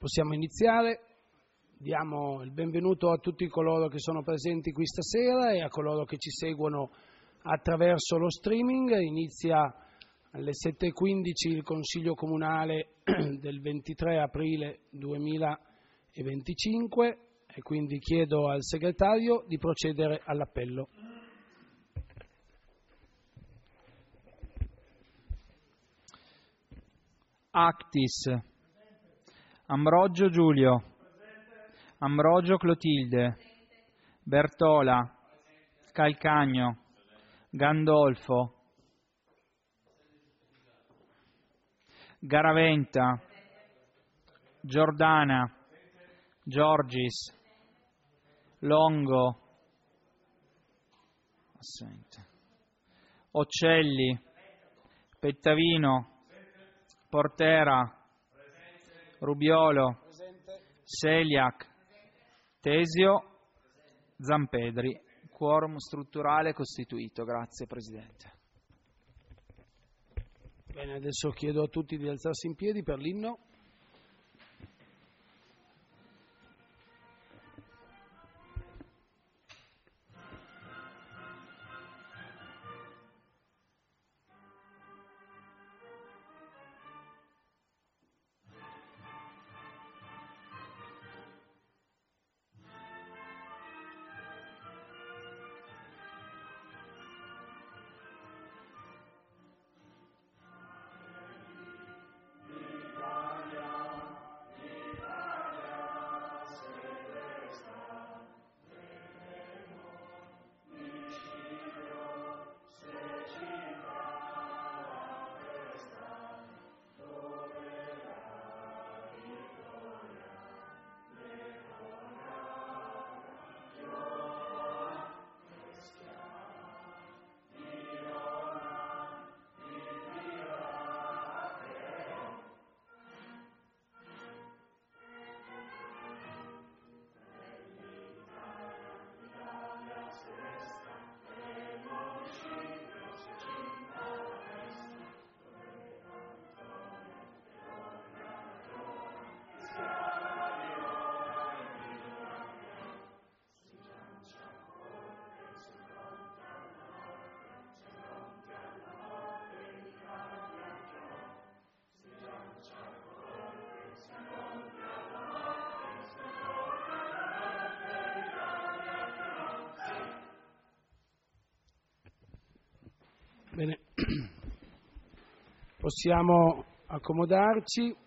Possiamo iniziare. Diamo il benvenuto a tutti coloro che sono presenti qui stasera e a coloro che ci seguono attraverso lo streaming. Inizia alle 7:15 il Consiglio Comunale del 23 aprile 2025 e quindi chiedo al Segretario di procedere all'appello. Actis, Ambrogio Giulio, Ambrogio Clotilde, Bertola, Calcagno, Gandolfo, Garaventa, Giordana, Giorgis, Longo, assente, Occelli, Pettavino, Portera, Rubiolo, Seliac, Tesio, Zampedri. Quorum strutturale costituito. Grazie Presidente. Bene, adesso chiedo a tutti di alzarsi in piedi per l'inno. Bene, possiamo accomodarci.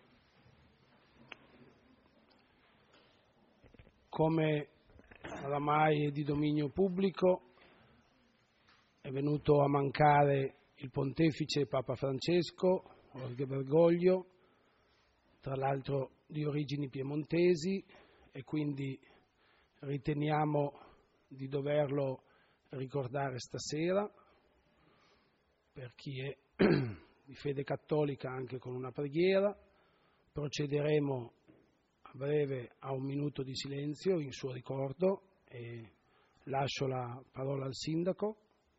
Come oramai è di dominio pubblico, è venuto a mancare il pontefice Papa Francesco, Jorge Bergoglio, tra l'altro di origini piemontesi, e quindi riteniamo di doverlo ricordare stasera. Per chi è di fede cattolica anche con una preghiera. Procederemo a breve a un minuto di silenzio in suo ricordo e lascio la parola al Sindaco.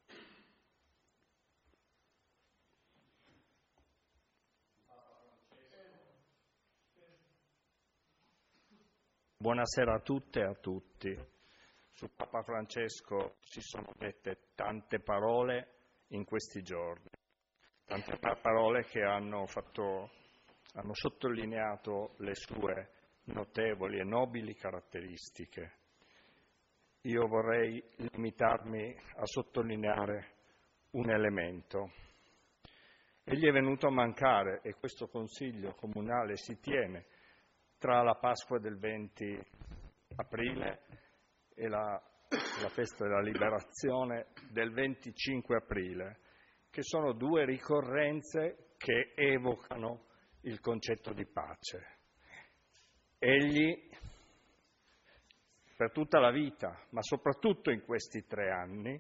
Buonasera a tutte e a tutti. Su Papa Francesco si sono dette tante parole in questi giorni, tante parole che hanno sottolineato le sue notevoli e nobili caratteristiche. Io vorrei limitarmi a sottolineare un elemento. Egli è venuto a mancare, e questo Consiglio Comunale si tiene tra la Pasqua del 20 aprile e la festa della Liberazione del 25 aprile, che sono due ricorrenze che evocano il concetto di pace. Egli, per tutta la vita, ma soprattutto in questi 3 anni,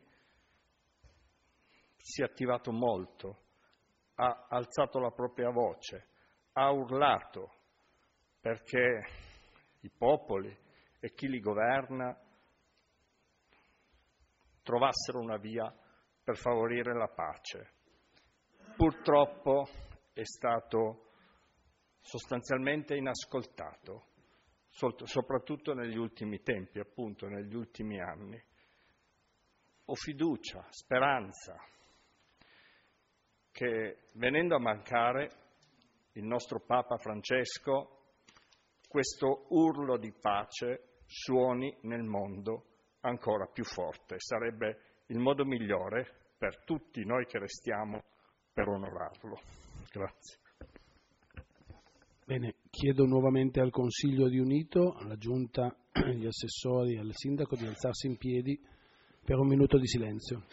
si è attivato molto, ha alzato la propria voce, ha urlato perché i popoli e chi li governa trovassero una via per favorire la pace. Purtroppo è stato sostanzialmente inascoltato, soprattutto negli ultimi tempi, appunto negli ultimi anni. Ho fiducia, speranza che venendo a mancare il nostro Papa Francesco, questo urlo di pace suoni nel mondo ancora più forte. Sarebbe il modo migliore per tutti noi che restiamo per onorarlo. Grazie. Bene, chiedo nuovamente al Consiglio riunito, alla Giunta, agli assessori e al Sindaco di alzarsi in piedi per un minuto di silenzio.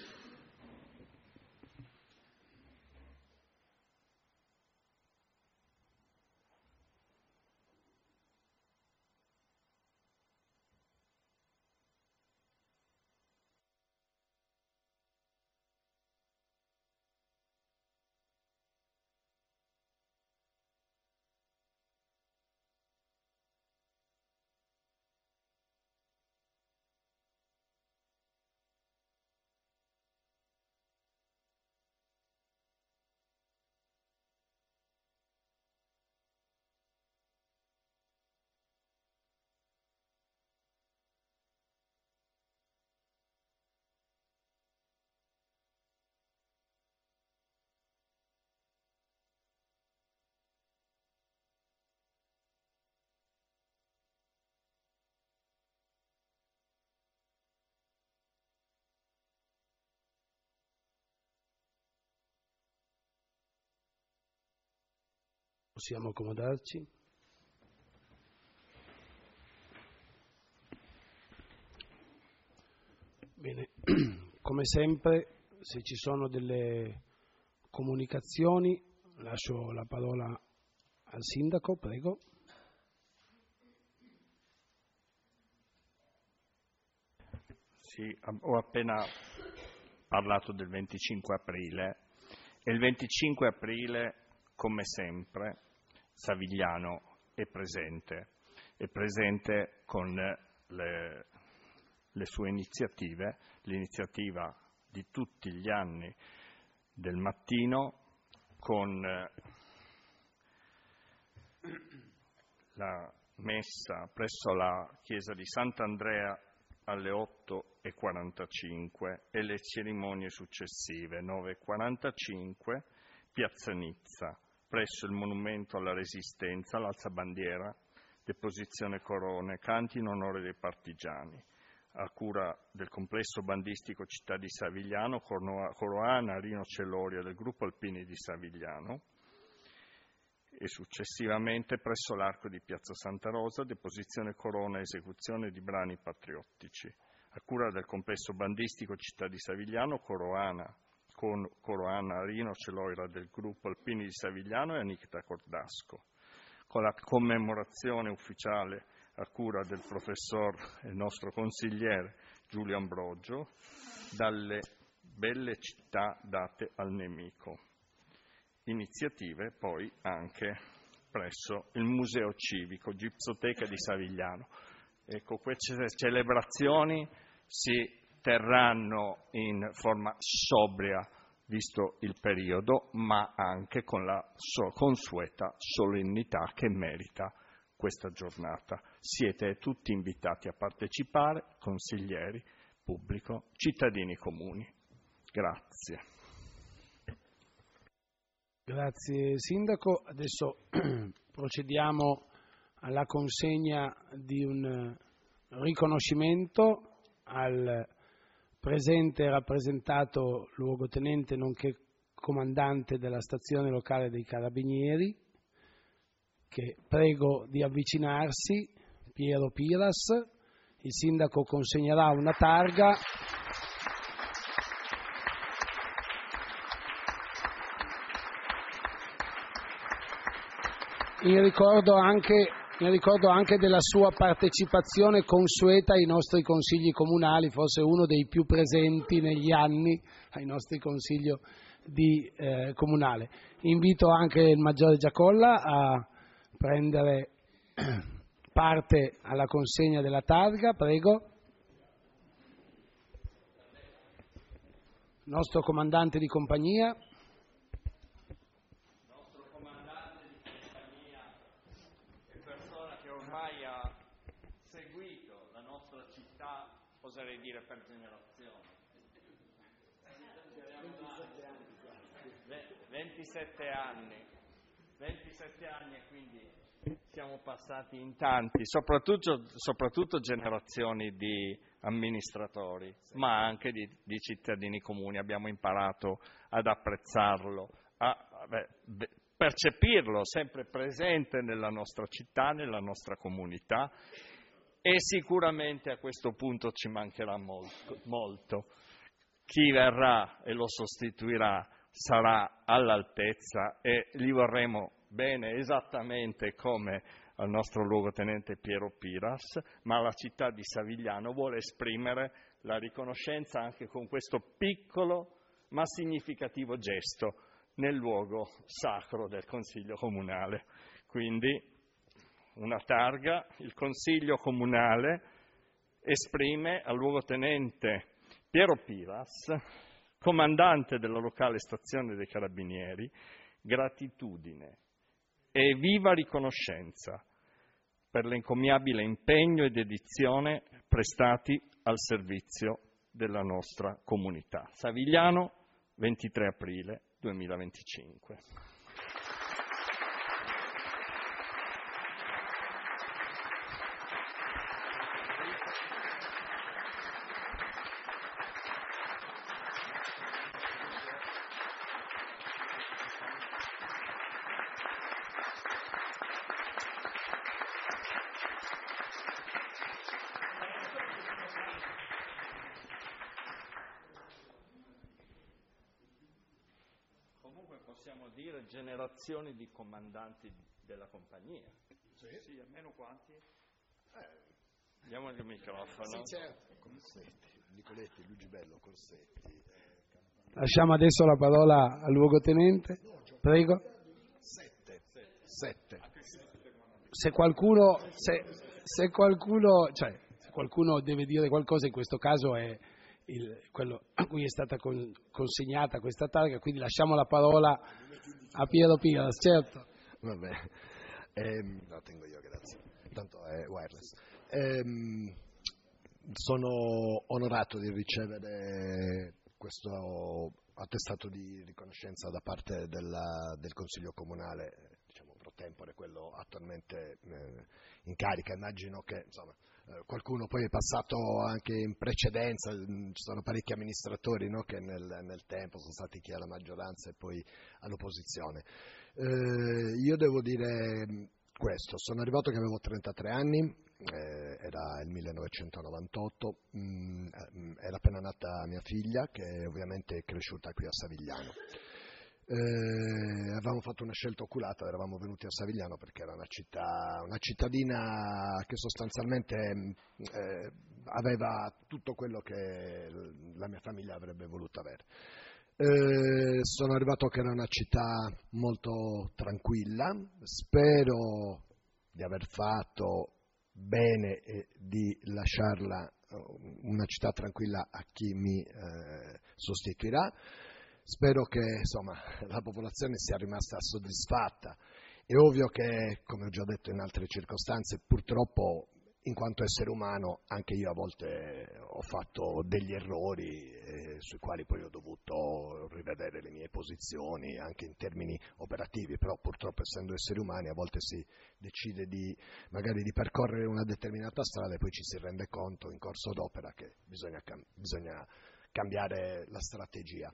Possiamo accomodarci? Bene, come sempre, se ci sono delle comunicazioni, lascio la parola al Sindaco, prego. Sì, ho appena parlato del 25 aprile e il 25 aprile, come sempre, Savigliano è presente con le sue iniziative, l'iniziativa di tutti gli anni del mattino con la messa presso la chiesa di Sant'Andrea alle 8:45 e le cerimonie successive 9:45, Piazza Nizza, presso il monumento alla Resistenza, l'alzabandiera, deposizione corone, canti in onore dei partigiani, a cura del complesso bandistico Città di Savigliano, Coroana, Rino Celoria del gruppo Alpini di Savigliano, e successivamente presso l'arco di Piazza Santa Rosa, deposizione corona e esecuzione di brani patriottici, a cura del complesso bandistico Città di Savigliano, Coroana, con Coroana Rino Celoira del gruppo Alpini di Savigliano e Anichita Cordasco, con la commemorazione ufficiale a cura del professor e nostro consigliere Giulio Ambrogio, dalle belle città date al nemico. Iniziative poi anche presso il Museo Civico, Gipsoteca di Savigliano. Ecco, queste celebrazioni si terranno in forma sobria, visto il periodo, ma anche con la consueta solennità che merita questa giornata. Siete tutti invitati a partecipare, consiglieri, pubblico, cittadini comuni. Grazie. Grazie Sindaco. Adesso procediamo alla consegna di un riconoscimento al presente rappresentato luogotenente nonché comandante della stazione locale dei Carabinieri, che prego di avvicinarsi, Piero Piras. Il Sindaco consegnerà una targa. In ricordo anche della sua partecipazione consueta ai nostri consigli comunali, forse uno dei più presenti negli anni ai nostri consigli comunale. Invito anche il Maggiore Giacolla a prendere parte alla consegna della targa, prego. Nostro comandante di compagnia. oserei dire per generazione. 27 anni e quindi siamo passati in tanti, soprattutto generazioni di amministratori, ma anche di cittadini comuni. Abbiamo imparato ad apprezzarlo, a percepirlo sempre presente nella nostra città, nella nostra comunità, e sicuramente a questo punto ci mancherà molto. Chi verrà e lo sostituirà sarà all'altezza e gli vorremmo bene esattamente come al nostro luogotenente Piero Piras, ma la città di Savigliano vuole esprimere la riconoscenza anche con questo piccolo ma significativo gesto nel luogo sacro del Consiglio Comunale. Quindi una targa, il Consiglio Comunale esprime al luogotenente Piero Piras, comandante della locale stazione dei Carabinieri, gratitudine e viva riconoscenza per l'encomiabile impegno e dedizione prestati al servizio della nostra comunità. Savigliano, 23 aprile 2025. Possiamo dire generazioni di comandanti della compagnia. Sì, almeno quanti? Diamo il microfono. Sì, certo. Corsetti, Nicoletti, Luigi Bello, Corsetti. Lasciamo adesso la parola al luogotenente. Prego. Sette. Se qualcuno deve dire qualcosa, in questo caso è quello a cui è stata consegnata questa targa, quindi lasciamo la parola a Piero Piras, certo. Vabbè, la tengo io, grazie, tanto è wireless. Sono onorato di ricevere questo attestato di riconoscenza da parte del Consiglio Comunale, diciamo pro tempore, quello attualmente in carica. Immagino che insomma qualcuno poi è passato anche in precedenza, ci sono parecchi amministratori, no, che nel tempo sono stati chi alla maggioranza e poi all'opposizione. Io devo dire questo, sono arrivato che avevo 33 anni, era il 1998, era appena nata mia figlia, che ovviamente è cresciuta qui a Savigliano. Avevamo fatto una scelta oculata, eravamo venuti a Savigliano perché era una cittadina che sostanzialmente aveva tutto quello che la mia famiglia avrebbe voluto avere. Sono arrivato che era una città molto tranquilla, spero di aver fatto bene e di lasciarla una città tranquilla a chi mi sostituirà. Spero che insomma, la popolazione sia rimasta soddisfatta. È ovvio che, come ho già detto in altre circostanze, purtroppo in quanto essere umano anche io a volte ho fatto degli errori sui quali poi ho dovuto rivedere le mie posizioni anche in termini operativi, però purtroppo essendo esseri umani a volte si decide magari di percorrere una determinata strada e poi ci si rende conto in corso d'opera che bisogna cambiare la strategia.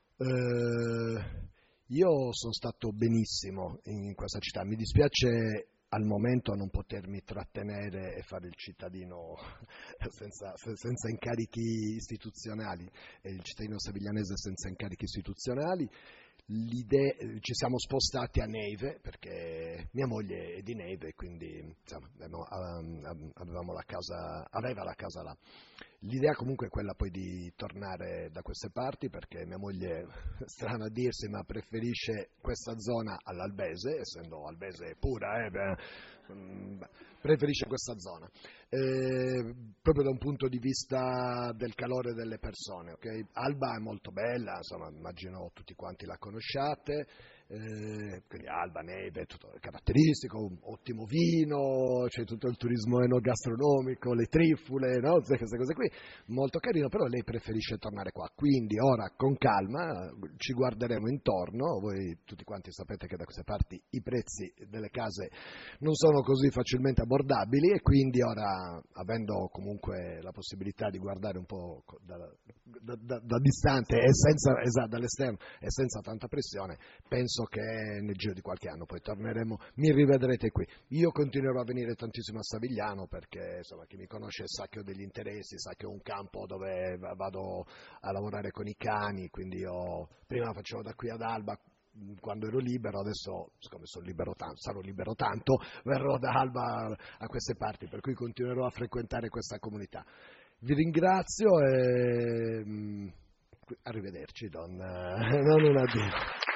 Io sono stato benissimo in questa città, mi dispiace al momento non potermi trattenere e fare il cittadino senza incarichi istituzionali, il cittadino saviglianese senza incarichi istituzionali. Ci siamo spostati a Neive perché mia moglie è di Neive, quindi insomma, aveva la casa là. L'idea comunque è quella poi di tornare da queste parti perché mia moglie, strano a dirsi, ma preferisce questa zona all'Albese, essendo Albese pura, preferisce questa zona, proprio da un punto di vista del calore delle persone. Okay? Alba è molto bella, insomma, immagino tutti quanti la conosciate, quindi Alba, neve, tutto caratteristico, un ottimo vino, c'è tutto il turismo enogastronomico, le trifule, no? Queste cose qui, molto carino, però lei preferisce tornare qua, quindi ora con calma ci guarderemo intorno. Voi tutti quanti sapete che da queste parti i prezzi delle case non sono così facilmente abbordabili, e quindi ora, avendo comunque la possibilità di guardare un po' da distante e dall'esterno e senza tanta pressione, penso che nel giro di qualche anno poi torneremo, mi rivedrete qui. Io continuerò a venire tantissimo a Savigliano, perché insomma, chi mi conosce sa che ho degli interessi, sa che ho un campo dove vado a lavorare con i cani, quindi prima facevo da qui ad Alba quando ero libero, adesso siccome sono libero sarò libero tanto, verrò da Alba a queste parti, per cui continuerò a frequentare questa comunità. Vi ringrazio e arrivederci, non un addio.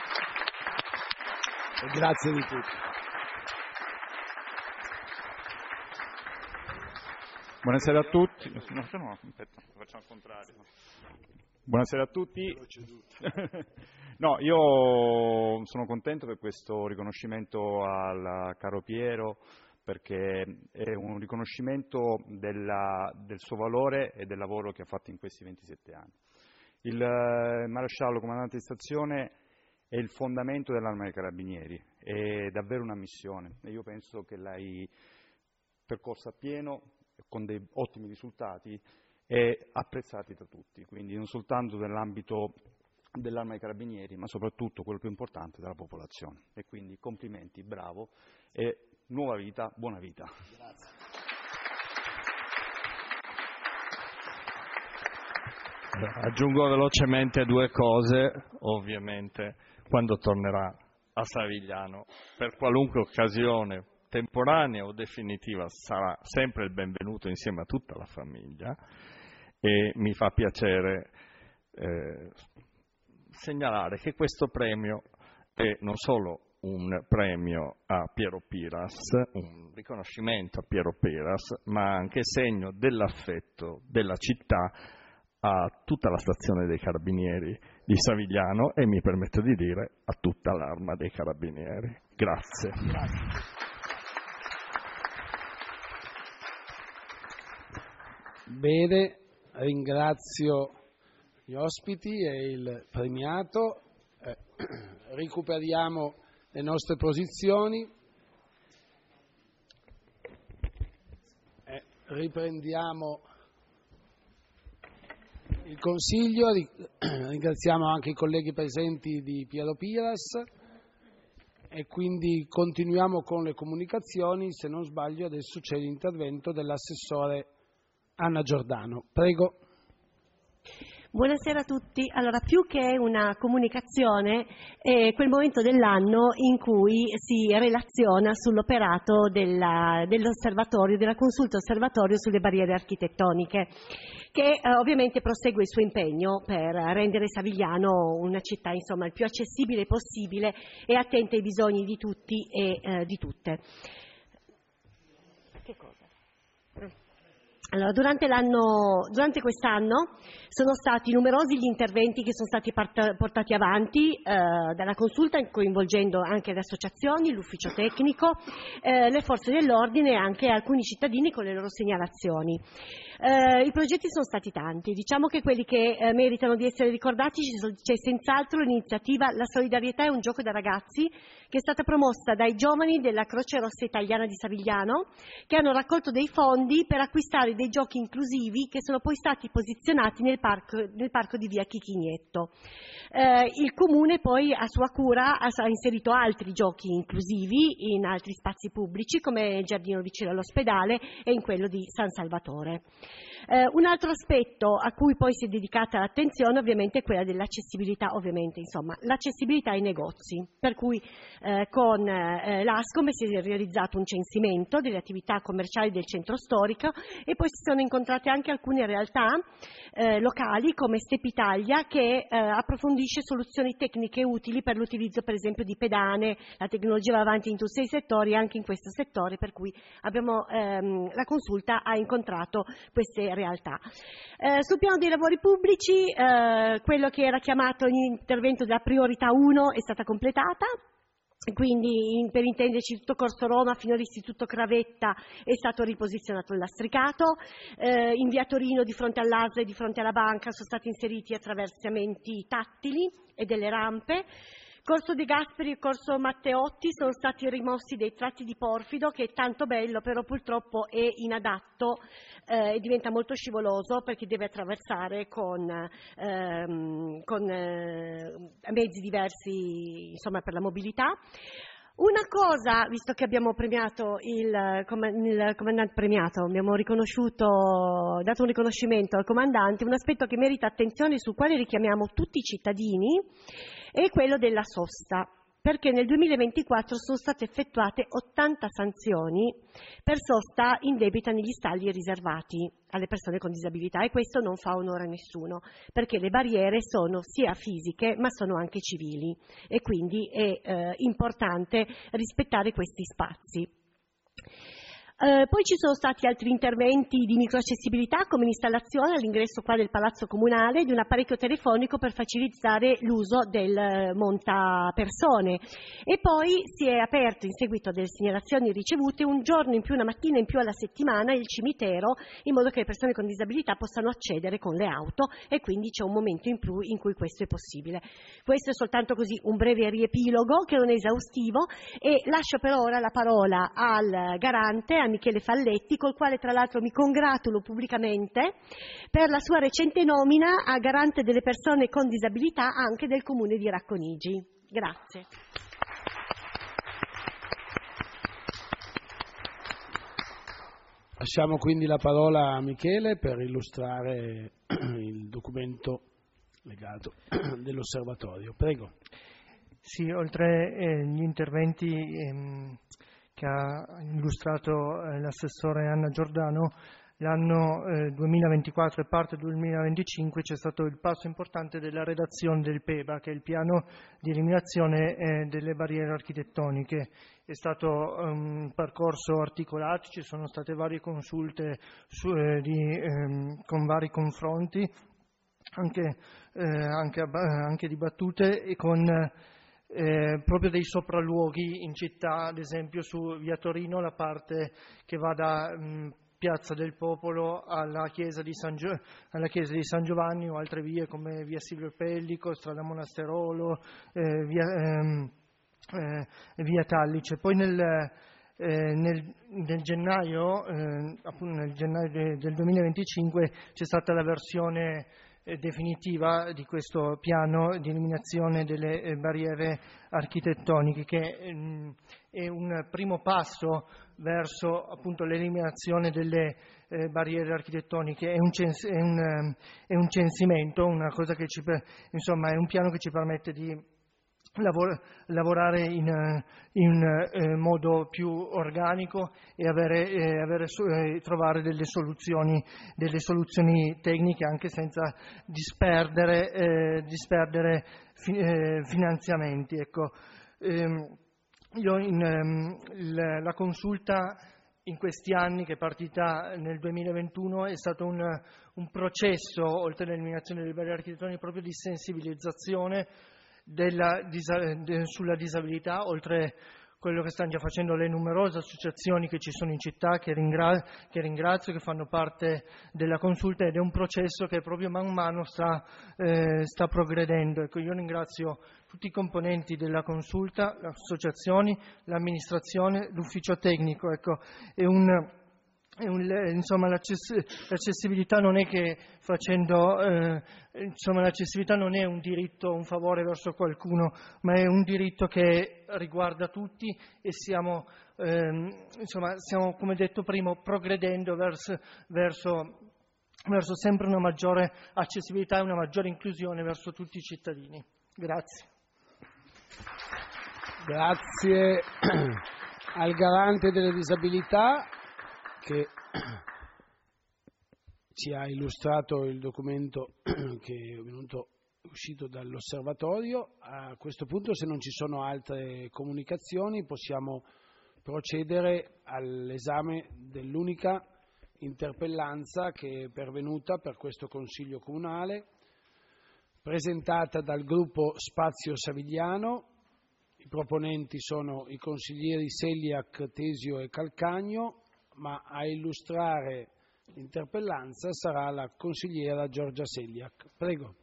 Grazie di tutto. Buonasera a tutti. No, aspetta, facciamo al contrario. Buonasera a tutti. No, io sono contento per questo riconoscimento al caro Piero, perché è un riconoscimento del suo valore e del lavoro che ha fatto in questi 27 anni. Il maresciallo comandante di stazione è il fondamento dell'Arma dei Carabinieri, è davvero una missione e io penso che l'hai percorsa appieno, con dei ottimi risultati e apprezzati da tutti, quindi non soltanto nell'ambito dell'Arma dei Carabinieri, ma soprattutto, quello più importante, della popolazione. E quindi complimenti, bravo e nuova vita, buona vita. Grazie. Aggiungo velocemente due cose, ovviamente quando tornerà a Savigliano, per qualunque occasione, temporanea o definitiva, sarà sempre il benvenuto insieme a tutta la famiglia, e mi fa piacere segnalare che questo premio è non solo un premio a Piero Piras, un riconoscimento a Piero Piras, ma anche segno dell'affetto della città a tutta la stazione dei Carabinieri di Savigliano e, mi permetto di dire, a tutta l'Arma dei Carabinieri. Grazie. Bene, ringrazio gli ospiti e il premiato. Recuperiamo le nostre posizioni. Riprendiamo il Consiglio, ringraziamo anche i colleghi presenti di Piero Piras e quindi continuiamo con le comunicazioni. Se non sbaglio adesso c'è l'intervento dell'assessore Anna Giordano. Prego. Buonasera a tutti. Allora, più che una comunicazione è quel momento dell'anno in cui si relaziona sull'operato dell'osservatorio, della consulta osservatorio sulle barriere architettoniche, che ovviamente prosegue il suo impegno per rendere Savigliano una città, insomma, il più accessibile possibile e attenta ai bisogni di tutti e di tutte. Che cosa? Allora, durante quest'anno sono stati numerosi gli interventi che sono stati portati avanti dalla consulta, coinvolgendo anche le associazioni, l'ufficio tecnico, le forze dell'ordine e anche alcuni cittadini con le loro segnalazioni. I progetti sono stati tanti, diciamo che quelli che meritano di essere ricordati c'è senz'altro l'iniziativa La solidarietà è un gioco da ragazzi, che è stata promossa dai giovani della Croce Rossa Italiana di Savigliano, che hanno raccolto dei fondi per acquistare dei giochi inclusivi che sono poi stati posizionati nel parco di via Chichignetto. Il Comune poi a sua cura ha inserito altri giochi inclusivi in altri spazi pubblici, come il giardino vicino all'ospedale e in quello di San Salvatore. Un altro aspetto a cui poi si è dedicata l'attenzione ovviamente è quella dell'accessibilità, l'accessibilità ai negozi, per cui con l'ASCOM si è realizzato un censimento delle attività commerciali del centro storico e poi si sono incontrate anche alcune realtà locali come Step Italia, che approfondisce soluzioni tecniche utili per l'utilizzo per esempio di pedane. La tecnologia va avanti in tutti i settori, anche in questo settore, per cui la consulta ha incontrato queste realtà. Sul piano dei lavori pubblici, quello che era chiamato l'intervento della priorità 1 è stata completata. Quindi, per intenderci, tutto Corso Roma fino all'Istituto Cravetta è stato riposizionato il lastricato, in via Torino di fronte all'ASL e di fronte alla banca sono stati inseriti attraversamenti tattili e delle rampe. Corso De Gasperi e Corso Matteotti sono stati rimossi dei tratti di porfido, che è tanto bello, però purtroppo è inadatto e diventa molto scivoloso perché deve attraversare con mezzi diversi, insomma, per la mobilità. Una cosa, visto che abbiamo premiato il comandante premiato, abbiamo dato un riconoscimento al comandante, un aspetto che merita attenzione e sul quale richiamiamo tutti i cittadini è quello della sosta, perché nel 2024 sono state effettuate 80 sanzioni per sosta indebita negli stalli riservati alle persone con disabilità, e questo non fa onore a nessuno, perché le barriere sono sia fisiche ma sono anche civili e quindi è importante rispettare questi spazi. Poi ci sono stati altri interventi di microaccessibilità, come l'installazione all'ingresso qua del Palazzo Comunale di un apparecchio telefonico per facilitare l'uso del montapersone, e poi si è aperto, in seguito alle segnalazioni ricevute, un giorno in più, una mattina in più alla settimana il cimitero, in modo che le persone con disabilità possano accedere con le auto, e quindi c'è un momento in più in cui questo è possibile. Questo è soltanto così un breve riepilogo che non è esaustivo, e lascio per ora la parola al garante, a Michele Falletti, col quale tra l'altro mi congratulo pubblicamente per la sua recente nomina a garante delle persone con disabilità anche del comune di Racconigi. Grazie. Lasciamo quindi la parola a Michele per illustrare il documento legato dell'osservatorio. Prego. Sì, oltre agli interventi che ha illustrato l'assessore Anna Giordano, l'anno 2024 e parte 2025 c'è stato il passo importante della redazione del PEBA, che è il piano di eliminazione delle barriere architettoniche. È stato un percorso articolato, ci sono state varie consulte con vari confronti, anche dibattute, e con proprio dei sopralluoghi in città, ad esempio su via Torino, la parte che va da Piazza del Popolo alla chiesa di San Giovanni, o altre vie come via Silvio Pellico, strada Monasterolo, via Tallice. Poi nel gennaio, appunto nel gennaio del 2025, c'è stata la versione definitiva di questo piano di eliminazione delle barriere architettoniche, che è un primo passo verso appunto l'eliminazione delle barriere architettoniche. È un censimento, una cosa che insomma è un piano che ci permette di lavorare in modo più organico e trovare delle soluzioni tecniche, anche senza disperdere finanziamenti. Ecco. La consulta in questi anni, che è partita nel 2021, è stato un processo, oltre all'eliminazione delle barriere architettoniche, proprio di sensibilizzazione sulla disabilità, oltre quello che stanno già facendo le numerose associazioni che ci sono in città, che ringrazio, che fanno parte della consulta, ed è un processo che proprio man mano sta progredendo. Ecco, io ringrazio tutti i componenti della consulta, le associazioni, l'amministrazione, l'ufficio tecnico. Ecco, insomma, l'accessibilità non è che l'accessibilità non è un diritto, un favore verso qualcuno, ma è un diritto che riguarda tutti, e stiamo, come detto prima, progredendo verso verso sempre una maggiore accessibilità e una maggiore inclusione verso tutti i cittadini. Grazie. Grazie al Garante delle disabilità che ci ha illustrato il documento che è uscito dall'osservatorio. A questo punto, se non ci sono altre comunicazioni, possiamo procedere all'esame dell'unica interpellanza che è pervenuta per questo Consiglio Comunale, presentata dal gruppo Spazio Savigliano. I proponenti sono i consiglieri Seliak, Tesio e Calcagno, ma a illustrare l'interpellanza sarà la consigliera Giorgia Seliak. Prego.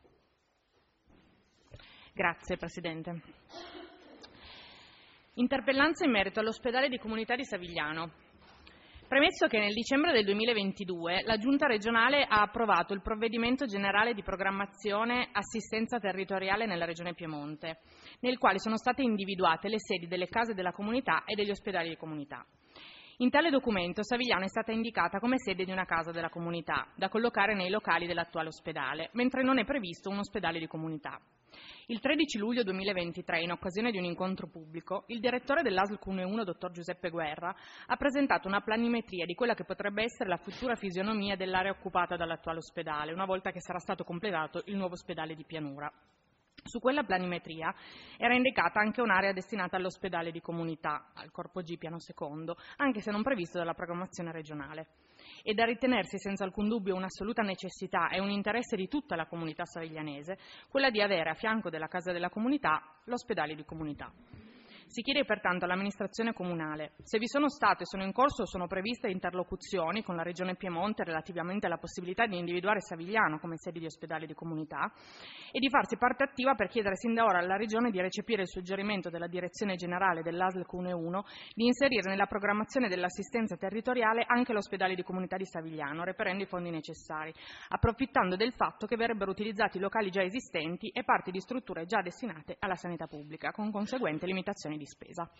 Grazie Presidente. Interpellanza in merito all'ospedale di comunità di Savigliano. Premesso che nel dicembre del 2022 la Giunta regionale ha approvato il provvedimento generale di programmazione assistenza territoriale nella Regione Piemonte, nel quale sono state individuate le sedi delle case della comunità e degli ospedali di comunità. In tale documento Savigliano è stata indicata come sede di una casa della comunità, da collocare nei locali dell'attuale ospedale, mentre non è previsto un ospedale di comunità. Il 13 luglio 2023, in occasione di un incontro pubblico, il direttore dell'ASL Cuneo 1, dottor Giuseppe Guerra, ha presentato una planimetria di quella che potrebbe essere la futura fisionomia dell'area occupata dall'attuale ospedale, una volta che sarà stato completato il nuovo ospedale di Pianura. Su quella planimetria era indicata anche un'area destinata all'ospedale di comunità, al corpo G piano secondo, anche se non previsto dalla programmazione regionale. È da ritenersi senza alcun dubbio un'assoluta necessità e un interesse di tutta la comunità saviglianese quella di avere a fianco della casa della comunità l'ospedale di comunità. Si chiede pertanto all'amministrazione comunale se vi sono state, sono in corso o sono previste interlocuzioni con la Regione Piemonte relativamente alla possibilità di individuare Savigliano come sede di ospedale di comunità e di farsi parte attiva per chiedere sin da ora alla Regione di recepire il suggerimento della Direzione Generale dell'ASL Cuneo 1 di inserire nella programmazione dell'assistenza territoriale anche l'ospedale di comunità di Savigliano, reperendo i fondi necessari, approfittando del fatto che verrebbero utilizzati i locali già esistenti e parti di strutture già destinate alla sanità pubblica, con conseguente limitazioni di spesa.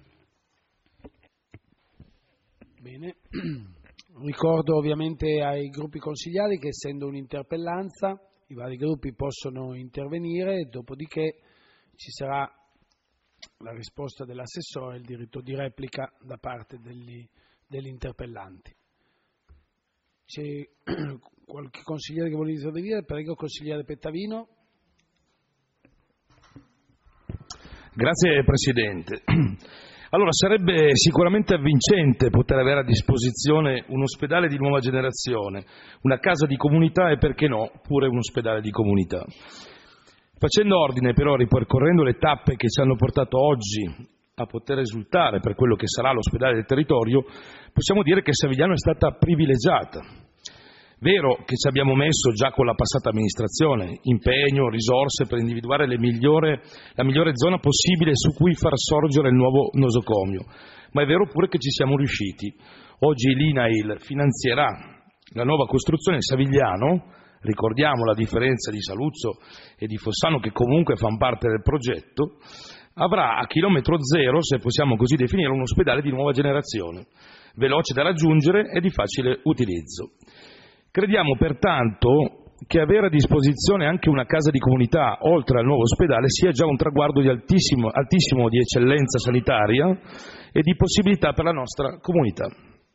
Bene, ricordo ovviamente ai gruppi consigliari che essendo un'interpellanza i vari gruppi possono intervenire, dopodiché ci sarà la risposta dell'assessore e il diritto di replica da parte degli interpellanti. C'è qualche consigliere che vuole intervenire? Prego, consigliere Pettavino. Grazie Presidente. Allora, sarebbe sicuramente avvincente poter avere a disposizione un ospedale di nuova generazione, una casa di comunità e, perché no, pure un ospedale di comunità. Facendo ordine però, ripercorrendo le tappe che ci hanno portato oggi a poter risultare per quello che sarà l'ospedale del territorio, possiamo dire che Savigliano è stata privilegiata. Vero che ci abbiamo messo già con la passata amministrazione impegno, risorse per individuare la migliore zona possibile su cui far sorgere il nuovo nosocomio, ma è vero pure che ci siamo riusciti. Oggi l'INAIL finanzierà la nuova costruzione Savigliano, ricordiamo la differenza di Saluzzo e di Fossano che comunque fanno parte del progetto, avrà a chilometro zero, se possiamo così definire, un ospedale di nuova generazione, veloce da raggiungere e di facile utilizzo. Crediamo pertanto che avere a disposizione anche una casa di comunità oltre al nuovo ospedale sia già un traguardo di altissimo di eccellenza sanitaria e di possibilità per la nostra comunità.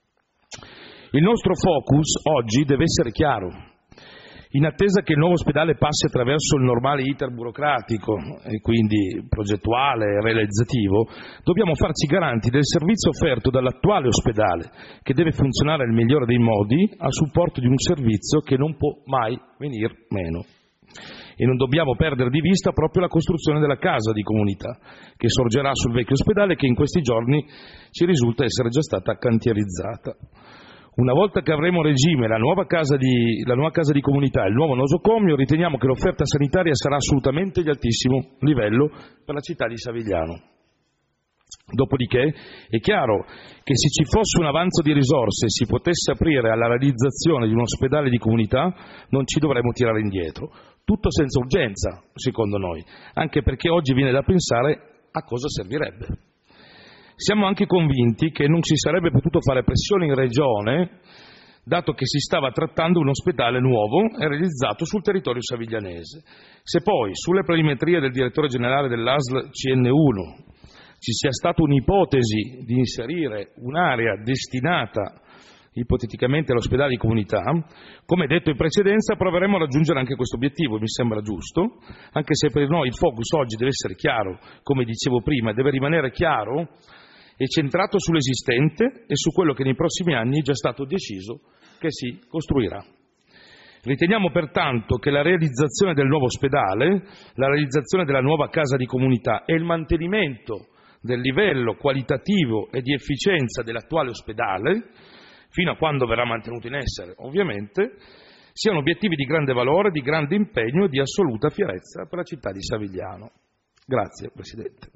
Il nostro focus oggi deve essere chiaro. In attesa che il nuovo ospedale passi attraverso il normale iter burocratico e quindi progettuale e realizzativo, dobbiamo farci garanti del servizio offerto dall'attuale ospedale, che deve funzionare nel migliore dei modi a supporto di un servizio che non può mai venir meno. E non dobbiamo perdere di vista proprio la costruzione della casa di comunità, che sorgerà sul vecchio ospedale che in questi giorni ci risulta essere già stata cantierizzata. Una volta che avremo a regime la nuova casa di comunità e il nuovo nosocomio, riteniamo che l'offerta sanitaria sarà assolutamente di altissimo livello per la città di Savigliano. Dopodiché è chiaro che se ci fosse un avanzo di risorse e si potesse aprire alla realizzazione di un ospedale di comunità, non ci dovremmo tirare indietro. Tutto senza urgenza, secondo noi, anche perché oggi viene da pensare a cosa servirebbe. Siamo anche convinti che non si sarebbe potuto fare pressione in Regione dato che si stava trattando un ospedale nuovo e realizzato sul territorio saviglianese. Se poi, sulle planimetrie del direttore generale dell'ASL CN1, ci sia stata un'ipotesi di inserire un'area destinata ipoteticamente all'ospedale di comunità, come detto in precedenza, proveremo a raggiungere anche questo obiettivo, mi sembra giusto, anche se per noi il focus oggi deve essere chiaro, come dicevo prima, deve rimanere chiaro e centrato sull'esistente e su quello che nei prossimi anni è già stato deciso che si costruirà. Riteniamo pertanto che la realizzazione del nuovo ospedale, la realizzazione della nuova casa di comunità e il mantenimento del livello qualitativo e di efficienza dell'attuale ospedale, fino a quando verrà mantenuto in essere, ovviamente, siano obiettivi di grande valore, di grande impegno e di assoluta fierezza per la città di Savigliano. Grazie, Presidente.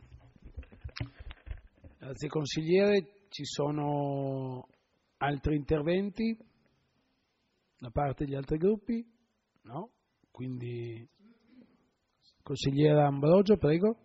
Grazie consigliere. Ci sono altri interventi da parte degli altri gruppi? No? Quindi consigliere Ambrogio, prego.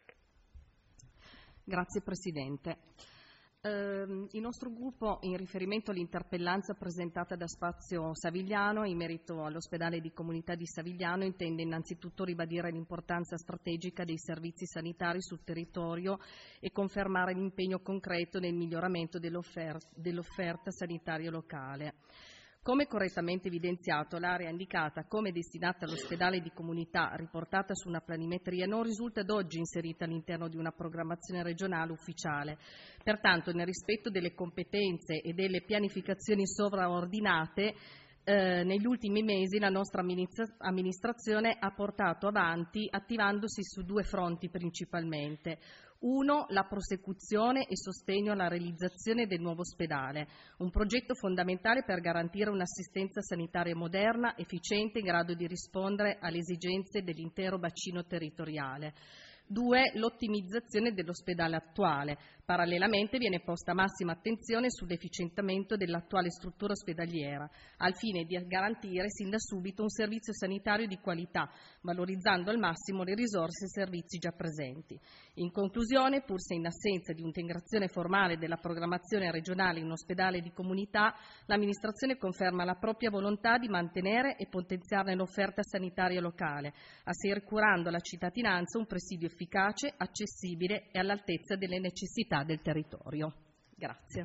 Grazie Presidente. Il nostro gruppo, in riferimento all'interpellanza presentata da Spazio Savigliano in merito all'ospedale di comunità di Savigliano, intende innanzitutto ribadire l'importanza strategica dei servizi sanitari sul territorio e confermare l'impegno concreto nel miglioramento dell'offerta sanitaria locale. Come correttamente evidenziato, l'area indicata come destinata all'ospedale di comunità, riportata su una planimetria, non risulta ad oggi inserita all'interno di una programmazione regionale ufficiale. Pertanto, nel rispetto delle competenze e delle pianificazioni sovraordinate, negli ultimi mesi la nostra amministrazione ha portato avanti attivandosi su due fronti principalmente. Uno, la prosecuzione e sostegno alla realizzazione del nuovo ospedale, un progetto fondamentale per garantire un'assistenza sanitaria moderna, efficiente, in grado di rispondere alle esigenze dell'intero bacino territoriale. Due, l'ottimizzazione dell'ospedale attuale. Parallelamente viene posta massima attenzione sull'efficientamento dell'attuale struttura ospedaliera, al fine di garantire sin da subito un servizio sanitario di qualità, valorizzando al massimo le risorse e servizi già presenti. In conclusione, pur se in assenza di un'integrazione formale della programmazione regionale in ospedale di comunità, l'amministrazione conferma la propria volontà di mantenere e potenziare l'offerta sanitaria locale, assicurando alla cittadinanza un presidio efficace, accessibile e all'altezza delle necessità del territorio. Grazie.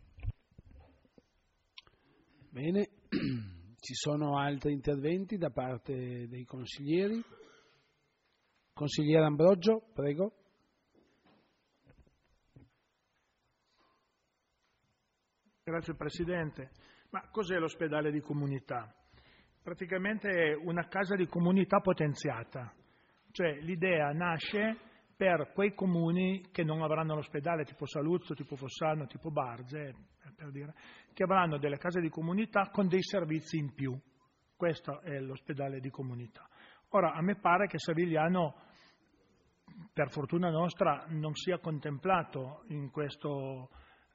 Bene, ci sono altri interventi da parte dei consiglieri? Consigliere Ambrogio, prego. Grazie Presidente. Ma cos'è l'ospedale di comunità? Praticamente è una casa di comunità potenziata, cioè l'idea nasce per quei comuni che non avranno l'ospedale, tipo Saluzzo, tipo Fossano, tipo Barze, per dire, che avranno delle case di comunità con dei servizi in più. Questo è l'ospedale di comunità. Ora, a me pare che Savigliano, per fortuna nostra, non sia contemplato in questa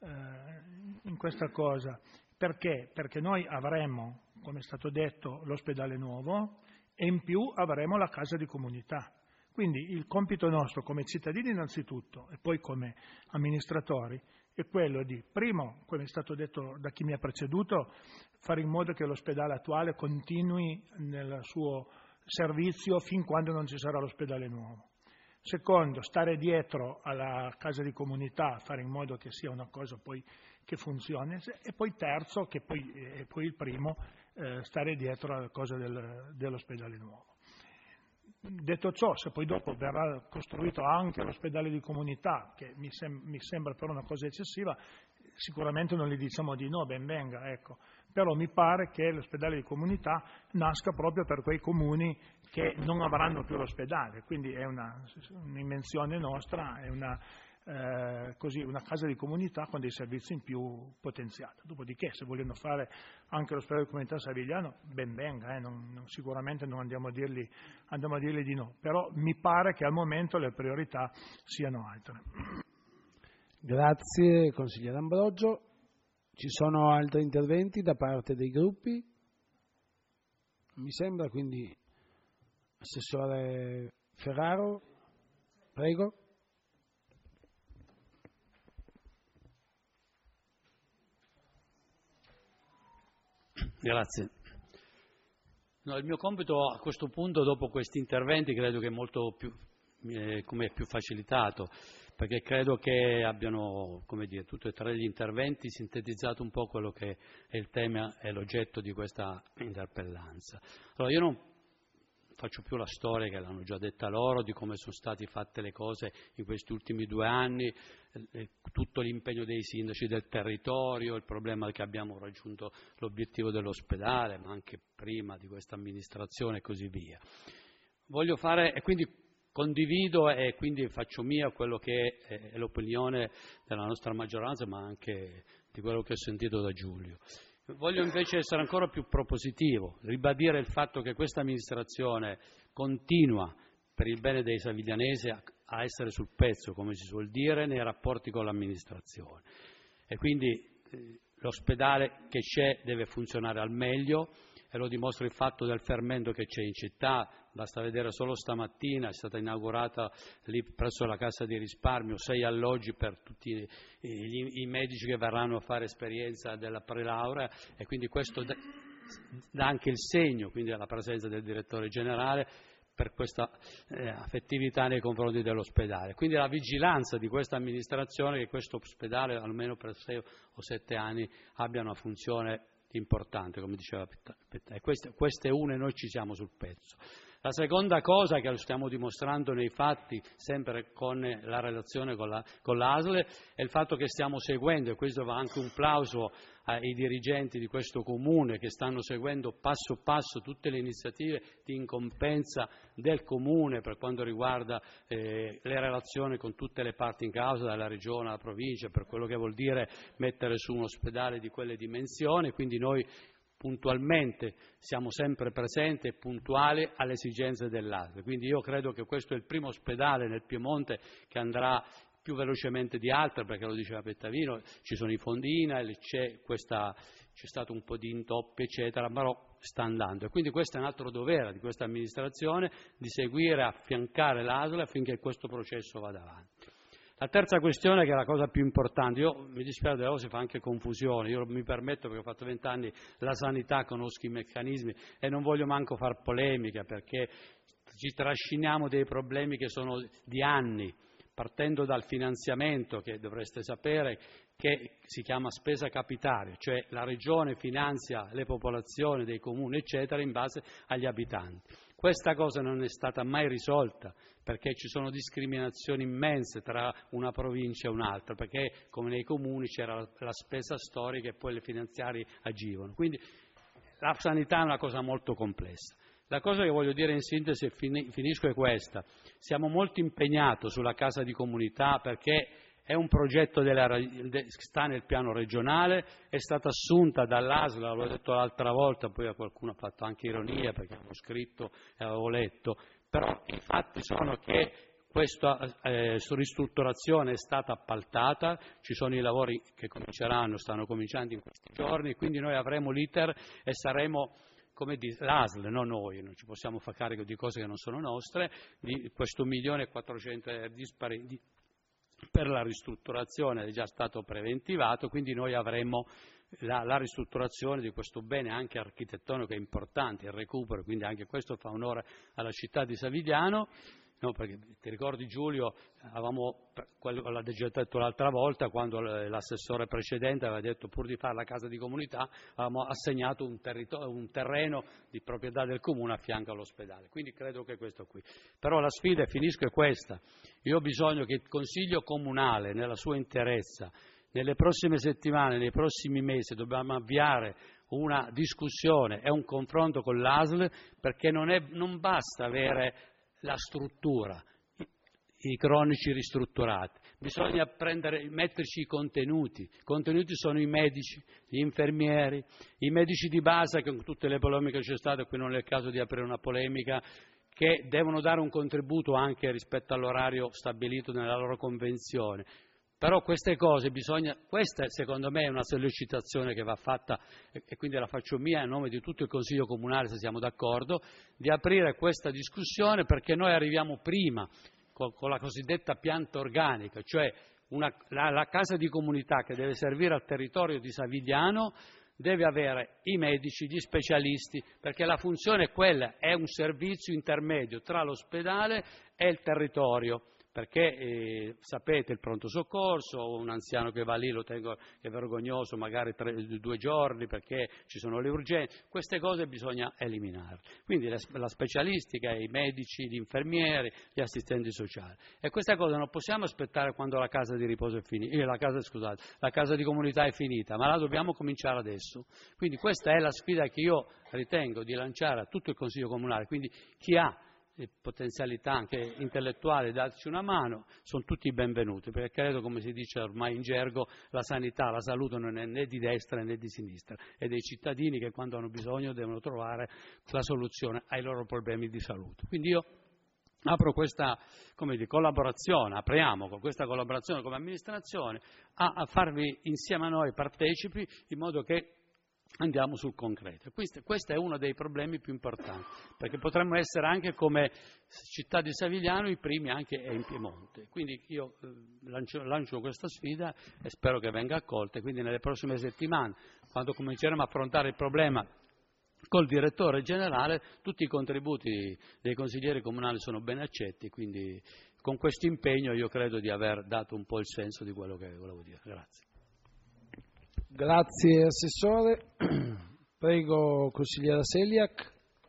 cosa. Perché? Perché noi avremo, come è stato detto, l'ospedale nuovo e in più avremo la casa di comunità. Quindi il compito nostro come cittadini innanzitutto e poi come amministratori è quello di, primo, come è stato detto da chi mi ha preceduto, fare in modo che l'ospedale attuale continui nel suo servizio fin quando non ci sarà l'ospedale nuovo. Secondo, stare dietro alla casa di comunità, fare in modo che sia una cosa poi che funzioni. E poi terzo, che poi è poi il primo, stare dietro alla cosa dell'ospedale nuovo. Detto ciò, se poi dopo verrà costruito anche l'ospedale di comunità, che mi sembra però una cosa eccessiva, sicuramente non gli diciamo di no, ben venga, ecco. Però mi pare che l'ospedale di comunità nasca proprio per quei comuni che non avranno più l'ospedale, quindi è un'invenzione nostra, è una casa di comunità con dei servizi in più potenziati. Dopodiché, se vogliono fare anche l'ospedale di comunità Savigliano, ben venga, sicuramente non andiamo a dirgli di no, però mi pare che al momento le priorità siano altre. Grazie consigliere Ambrogio. Ci sono altri interventi da parte dei gruppi? Mi sembra, quindi Assessore Ferraro, prego. Grazie. No, il mio compito a questo punto, dopo questi interventi, credo che è molto più, come più facilitato, perché credo che abbiano, come dire, tutti e tre gli interventi sintetizzato un po' quello che è il tema e l'oggetto di questa interpellanza. Allora, io non faccio più la storia che l'hanno già detta loro, di come sono state fatte le cose in questi ultimi 2 anni, tutto l'impegno dei sindaci del territorio, il problema che abbiamo raggiunto l'obiettivo dell'ospedale, ma anche prima di questa amministrazione e così via. Voglio fare, e quindi condivido e quindi faccio mia quello che è l'opinione della nostra maggioranza, ma anche di quello che ho sentito da Giulio. Voglio invece essere ancora più propositivo, ribadire il fatto che questa amministrazione continua, per il bene dei saviglianesi, a essere sul pezzo, come si suol dire, nei rapporti con l'amministrazione. E quindi l'ospedale che c'è deve funzionare al meglio, e lo dimostra il fatto del fermento che c'è in città. Basta vedere solo stamattina, è stata inaugurata lì presso la Cassa di Risparmio 6 alloggi per tutti i medici che verranno a fare esperienza della prelaurea, e quindi questo dà anche il segno, quindi alla presenza del direttore generale, per questa affettività nei confronti dell'ospedale. Quindi la vigilanza di questa amministrazione che questo ospedale almeno per 6 o 7 anni abbia una funzione importante, come diceva Pettà. E queste une noi ci siamo sul pezzo. La seconda cosa che lo stiamo dimostrando nei fatti, sempre con la relazione con l'ASL, è il fatto che stiamo seguendo, e questo va anche un plauso ai dirigenti di questo Comune che stanno seguendo passo passo tutte le iniziative di incombenza del Comune per quanto riguarda le relazioni con tutte le parti in causa, dalla Regione alla Provincia, per quello che vuol dire mettere su un ospedale di quelle dimensioni. Quindi noi puntualmente siamo sempre presenti e puntuali alle esigenze dell'ASL. Quindi io credo che questo è il primo ospedale nel Piemonte che andrà più velocemente di altri, perché lo diceva Pettavino, ci sono i fondi INAIL, c'è stato un po' di intoppi eccetera, però sta andando, e quindi questo è un altro dovere di questa amministrazione, di seguire, affiancare l'ASL affinché questo processo vada avanti. La terza questione, che è la cosa più importante, io mi dispiace, delle volte si fa anche confusione, io mi permetto, perché ho fatto 20 anni la sanità, conosco i meccanismi e non voglio manco far polemica, perché ci trasciniamo dei problemi che sono di anni, partendo dal finanziamento, che dovreste sapere che si chiama spesa capitaria, cioè la Regione finanzia le popolazioni dei comuni eccetera in base agli abitanti. Questa cosa non è stata mai risolta, perché ci sono discriminazioni immense tra una provincia e un'altra, perché come nei comuni c'era la spesa storica e poi le finanziarie agivano. Quindi la sanità è una cosa molto complessa. La cosa che voglio dire in sintesi, e finisco, è questa. Siamo molto impegnati sulla casa di comunità, perché è un progetto che sta nel piano regionale, è stata assunta dall'ASL, l'ho detto l'altra volta, poi qualcuno ha fatto anche ironia perché avevo scritto e avevo letto, però i fatti sono che questa ristrutturazione è stata appaltata, ci sono i lavori che stanno cominciando in questi giorni, quindi noi avremo l'iter e saremo, come dice l'ASL, non noi, non ci possiamo fare carico di cose che non sono nostre, di questo 1.400.000 per la ristrutturazione è già stato preventivato, quindi noi avremo la ristrutturazione di questo bene anche architettonico importante, il recupero, quindi anche questo fa onore alla città di Savigliano. No, perché ti ricordi Giulio, l'ha già detto l'altra volta, quando l'assessore precedente aveva detto pur di fare la casa di comunità avevamo assegnato un terreno di proprietà del comune a fianco all'ospedale, quindi credo che questo qui. Però la sfida, e finisco, è questa: io ho bisogno che il Consiglio Comunale nella sua interezza, nelle prossime settimane, nei prossimi mesi, dobbiamo avviare una discussione e un confronto con l'ASL, perché non basta avere la struttura, i cronici ristrutturati, bisogna metterci i contenuti. I contenuti sono i medici, gli infermieri, i medici di base, che con tutte le polemiche che c'è state, qui non è il caso di aprire una polemica, che devono dare un contributo anche rispetto all'orario stabilito nella loro convenzione. Però queste cose questa secondo me è una sollecitazione che va fatta, e quindi la faccio mia a nome di tutto il Consiglio Comunale, se siamo d'accordo, di aprire questa discussione, perché noi arriviamo prima con la cosiddetta pianta organica, cioè la casa di comunità che deve servire al territorio di Savigliano deve avere i medici, gli specialisti, perché la funzione è quella, è un servizio intermedio tra l'ospedale e il territorio. Perché sapete, il pronto soccorso, un anziano che va lì lo tengo, che è vergognoso, magari 2 giorni perché ci sono le urgenze, queste cose bisogna eliminare. Quindi la specialistica, i medici, gli infermieri, gli assistenti sociali. E questa cosa non possiamo aspettare quando la casa di riposo è finita, la casa di comunità è finita, ma la dobbiamo cominciare adesso. Quindi questa è la sfida che io ritengo di lanciare a tutto il Consiglio Comunale, quindi chi ha potenzialità anche intellettuali, darci una mano, sono tutti benvenuti, perché credo, come si dice ormai in gergo, la sanità, la salute non è né di destra né di sinistra, è dei cittadini che quando hanno bisogno devono trovare la soluzione ai loro problemi di salute. Quindi io apro questa collaborazione, apriamo con questa collaborazione come amministrazione a farvi insieme a noi partecipi in modo che andiamo sul concreto. Questo è uno dei problemi più importanti, perché potremmo essere anche come città di Savigliano i primi anche in Piemonte. Quindi io lancio questa sfida e spero che venga accolta. Quindi nelle prossime settimane, quando cominceremo a affrontare il problema col direttore generale, tutti i contributi dei consiglieri comunali sono ben accetti, quindi con questo impegno io credo di aver dato un po' il senso di quello che volevo dire. Grazie. Grazie Assessore. Prego consigliera Seliak.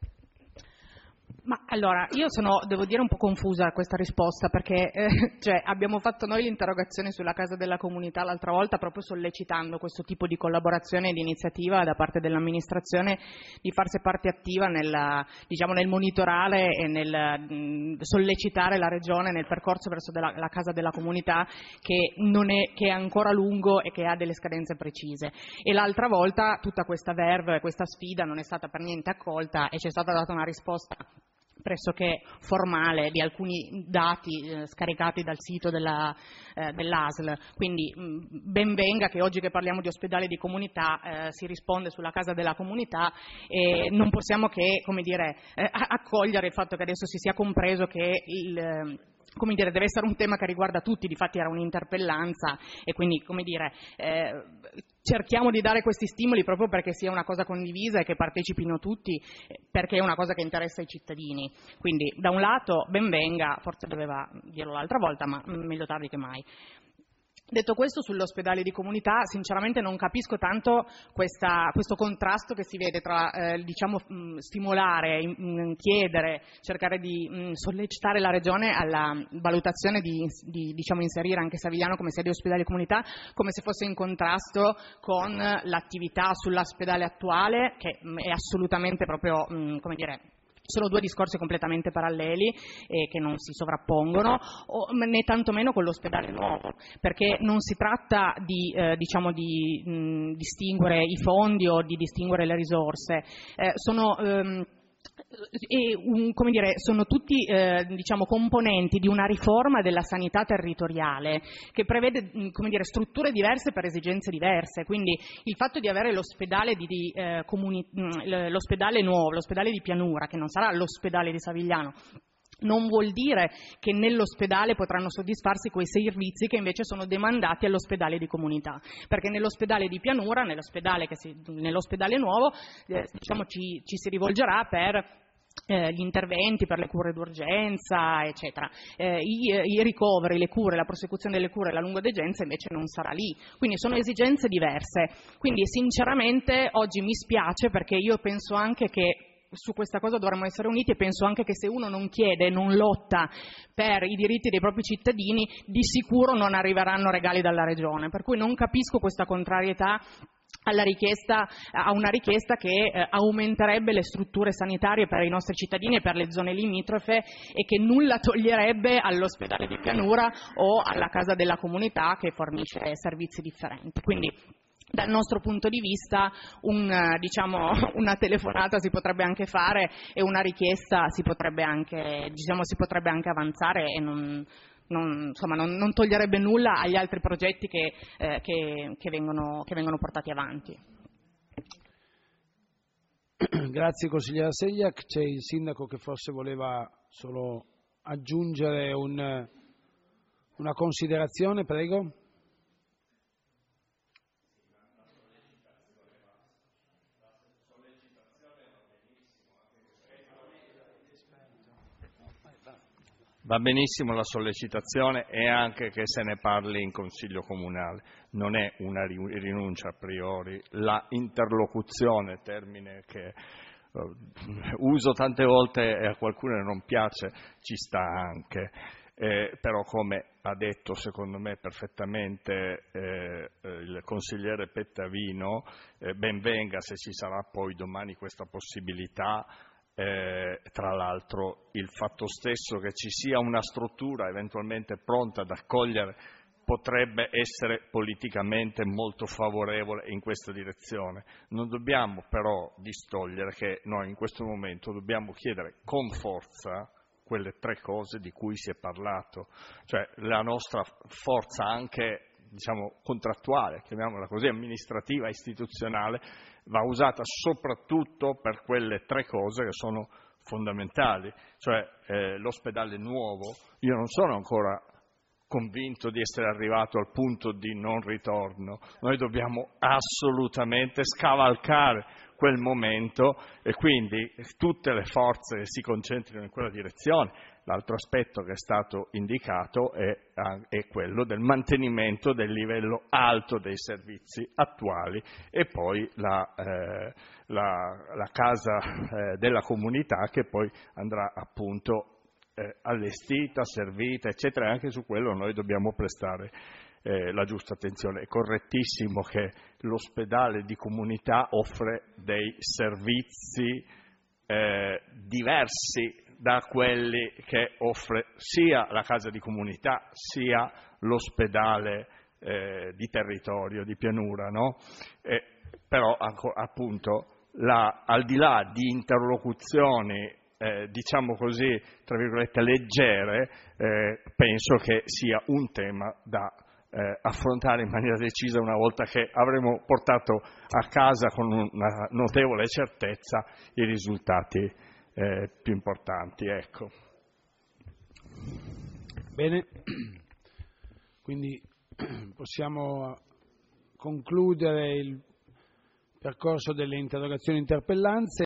Ma allora, io devo dire, un po' confusa questa risposta, perché abbiamo fatto noi l'interrogazione sulla Casa della Comunità l'altra volta proprio sollecitando questo tipo di collaborazione e di iniziativa da parte dell'amministrazione di farsi parte attiva nel monitorare e nel sollecitare la Regione nel percorso verso la Casa della Comunità che è ancora lungo e che ha delle scadenze precise. E l'altra volta tutta questa verve, questa sfida non è stata per niente accolta e ci è stata data una risposta pressoché formale di alcuni dati scaricati dal sito dell'ASL. Quindi ben venga che oggi che parliamo di ospedale di comunità si risponde sulla Casa della Comunità e non possiamo che accogliere il fatto che adesso si sia compreso che deve essere un tema che riguarda tutti, difatti era un'interpellanza e quindi cerchiamo di dare questi stimoli proprio perché sia una cosa condivisa e che partecipino tutti, perché è una cosa che interessa i cittadini. Quindi da un lato ben venga, forse doveva dirlo l'altra volta, ma meglio tardi che mai. Detto questo, sull'ospedale di comunità sinceramente non capisco tanto questo contrasto che si vede tra stimolare, chiedere, cercare di sollecitare la Regione alla valutazione di inserire anche Savigliano come sede ospedale di comunità, come se fosse in contrasto con l'attività sull'ospedale attuale, che è assolutamente proprio, sono due discorsi completamente paralleli e che non si sovrappongono, né tantomeno con l'ospedale nuovo, perché non si tratta di distinguere i fondi o di distinguere le risorse, sono tutti componenti di una riforma della sanità territoriale che prevede strutture diverse per esigenze diverse. Quindi il fatto di avere l'ospedale l'ospedale nuovo, l'ospedale di Pianura, che non sarà l'ospedale di Savigliano, non vuol dire che nell'ospedale potranno soddisfarsi quei servizi che invece sono demandati all'ospedale di comunità, perché nell'ospedale di Pianura, nell'ospedale nuovo, ci si rivolgerà per gli interventi, per le cure d'urgenza, eccetera. I ricoveri, le cure, la prosecuzione delle cure e la lungodegenza invece non sarà lì. Quindi sono esigenze diverse. Quindi sinceramente oggi mi spiace, perché io penso anche che su questa cosa dovremmo essere uniti e penso anche che se uno non chiede e non lotta per i diritti dei propri cittadini, di sicuro non arriveranno regali dalla Regione. Per cui non capisco questa contrarietà a una richiesta che aumenterebbe le strutture sanitarie per i nostri cittadini e per le zone limitrofe e che nulla toglierebbe all'ospedale di Pianura o alla Casa della Comunità, che fornisce servizi differenti. Quindi dal nostro punto di vista una telefonata si potrebbe anche fare e una richiesta si potrebbe anche avanzare e non toglierebbe nulla agli altri progetti che vengono portati avanti. Grazie consigliera Seliak. C'è il sindaco che forse voleva solo aggiungere una considerazione, prego. Va benissimo la sollecitazione e anche che se ne parli in Consiglio Comunale, non è una rinuncia a priori, la interlocuzione, termine che uso tante volte e a qualcuno non piace, ci sta anche. Però come ha detto secondo me perfettamente il consigliere Pettavino, ben venga se ci sarà poi domani questa possibilità. Tra l'altro il fatto stesso che ci sia una struttura eventualmente pronta ad accogliere potrebbe essere politicamente molto favorevole in questa direzione. Non dobbiamo però distogliere che noi in questo momento dobbiamo chiedere con forza quelle 3 cose di cui si è parlato, cioè la nostra forza anche contrattuale, chiamiamola così, amministrativa, istituzionale, va usata soprattutto per quelle 3 cose che sono fondamentali, cioè l'ospedale nuovo. Io non sono ancora convinto di essere arrivato al punto di non ritorno, noi dobbiamo assolutamente scavalcare quel momento e quindi tutte le forze si concentrino in quella direzione. L'altro aspetto che è stato indicato è quello del mantenimento del livello alto dei servizi attuali e poi la casa della comunità che poi andrà appunto allestita, servita, eccetera, e anche su quello noi dobbiamo prestare la giusta attenzione. È correttissimo che l'ospedale di comunità offre dei servizi diversi da quelli che offre sia la casa di comunità sia l'ospedale di territorio, di pianura, no? Però appunto al di là di interlocuzioni diciamo così, tra virgolette, leggere, penso che sia un tema da affrontare in maniera decisa una volta che avremo portato a casa con una notevole certezza i risultati più importanti. Ecco. Bene, quindi possiamo concludere il percorso delle interrogazioni e interpellanze.